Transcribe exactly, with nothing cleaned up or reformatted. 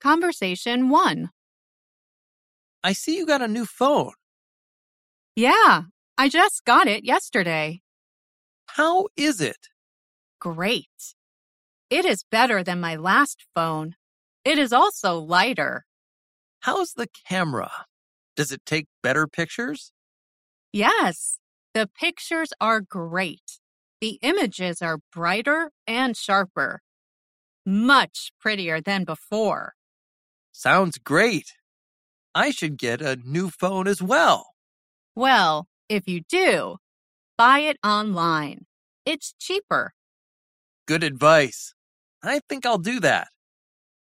Conversation one. I see you got a new phone. Yeah, I just got it yesterday. How is it? Great. It is better than my last phone. It is also lighter. How's the camera? Does it take better pictures? Yes, the pictures are great. The images are brighter and sharper. Much prettier than before. Sounds great. I should get a new phone as well. Well, if you do, buy it online. It's cheaper. Good advice. I think I'll do that.